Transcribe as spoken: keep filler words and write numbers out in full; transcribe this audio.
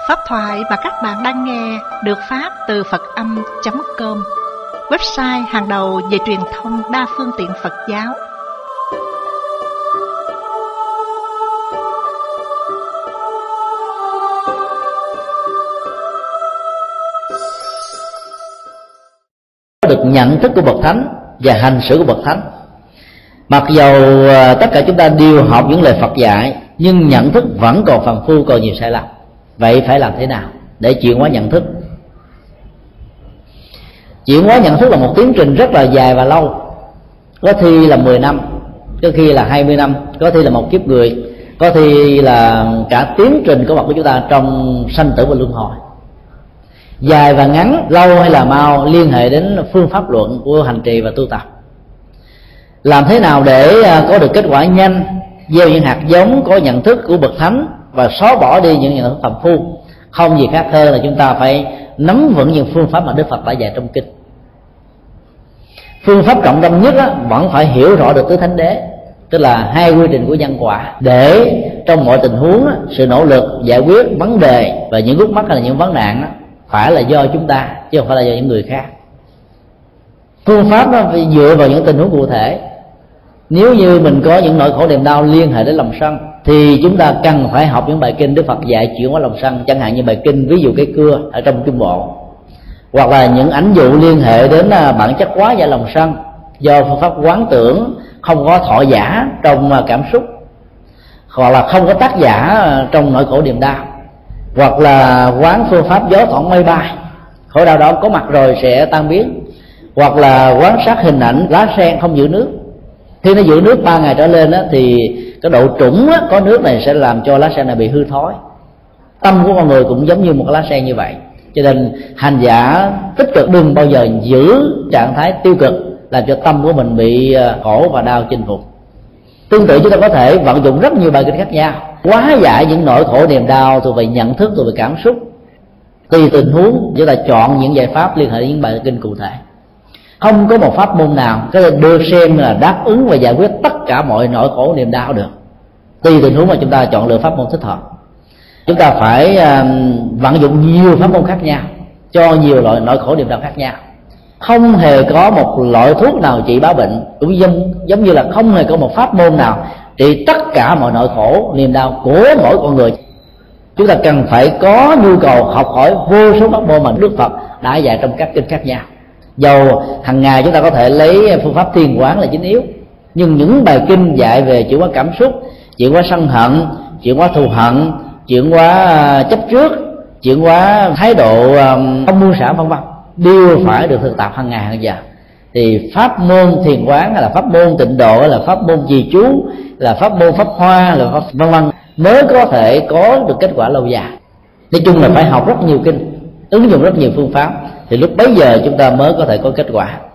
Pháp thoại mà các bạn đang nghe được phát từ Phật Âm chấm com, website hàng đầu về truyền thông đa phương tiện Phật giáo. Được nhận thức của bậc thánh và hành xử của bậc thánh. Mặc dầu tất cả chúng ta đều học những lời Phật dạy, nhưng nhận thức vẫn còn phàm phu, còn nhiều sai lầm. Vậy phải làm thế nào để chuyển hóa nhận thức? Chuyển hóa nhận thức là một tiến trình rất là dài và lâu. Có khi là mười năm, có khi là hai mươi năm, có khi là một kiếp người, có khi là cả tiến trình có mặt của chúng ta trong sanh tử và luân hồi. Dài và ngắn, lâu hay là mau, liên hệ đến phương pháp luận của hành trì và tu tập. Làm thế nào để có được kết quả nhanh, gieo những hạt giống có nhận thức của bậc thánh và xóa bỏ đi những nhận thức phàm phu? Không gì khác hơn là chúng ta phải nắm vững những phương pháp mà Đức Phật đã dạy trong kinh. Phương pháp trọng tâm nhất á, vẫn phải hiểu rõ được tứ thánh đế, tức là hai quy trình của nhân quả, để trong mọi tình huống á, sự nỗ lực giải quyết vấn đề và những gút mắc hay là những vấn nạn á, phải là do chúng ta chứ không phải là do những người khác. Phương pháp đó phải dựa vào những tình huống cụ thể. Nếu như mình có những nỗi khổ niềm đau liên hệ đến lòng sân, thì chúng ta cần phải học những bài kinh Đức Phật dạy chuyển hóa lòng sân, chẳng hạn như bài kinh ví dụ cây cưa ở trong Trung Bộ, hoặc là những ảnh dụ liên hệ đến bản chất hóa giải lòng sân do phương pháp quán tưởng không có thọ giả trong cảm xúc, hoặc là không có tác giả trong nỗi khổ niềm đau, hoặc là quán phương pháp gió thoảng mây bay, khổ đau đó có mặt rồi sẽ tan biến, hoặc là quán sát hình ảnh lá sen không giữ nước. Khi nó giữ nước ba ngày trở lên á, thì cái độ trũng á, có nước này sẽ làm cho lá sen này bị hư thối. Tâm của con người cũng giống như một cái lá sen như vậy. Cho nên hành giả tích cực đừng bao giờ giữ trạng thái tiêu cực, làm cho tâm của mình bị khổ và đau chinh phục. Tương tự chúng ta có thể vận dụng rất nhiều bài kinh khác nhau, hóa giải những nỗi khổ niềm đau thuộc về nhận thức, thuộc về cảm xúc. Tùy tình huống chúng ta chọn những giải pháp liên hệ đến những bài kinh cụ thể. Không có một pháp môn nào có thể đưa xem là đáp ứng và giải quyết tất cả mọi nỗi khổ niềm đau được. Tùy tình huống mà chúng ta chọn lựa pháp môn thích hợp. Chúng ta phải uh, vận dụng nhiều pháp môn khác nhau cho nhiều loại nỗi khổ niềm đau khác nhau. Không hề có một loại thuốc nào trị bá bệnh, cũng giống, giống như là không hề có một pháp môn nào trị tất cả mọi nỗi khổ niềm đau của mỗi con người. Chúng ta cần phải có nhu cầu học hỏi vô số pháp môn mà Đức Phật đã dạy trong các kinh khác nhau. Dầu hàng ngày chúng ta có thể lấy phương pháp thiền quán là chính yếu, nhưng những bài kinh dạy về chuyển hóa cảm xúc, chuyển hóa sân hận, chuyển hóa thù hận, chuyển hóa chấp trước, chuyển hóa thái độ không buông xả vân vân, đều phải được thực tập hàng ngày hàng giờ. Thì pháp môn thiền quán hay là pháp môn tịnh độ hay là pháp môn trì chú, là pháp môn pháp hoa, là pháp vân vân mới có thể có được kết quả lâu dài. Nói chung là phải học rất nhiều kinh, ứng dụng rất nhiều phương pháp, thì lúc bấy giờ chúng ta mới có thể có kết quả.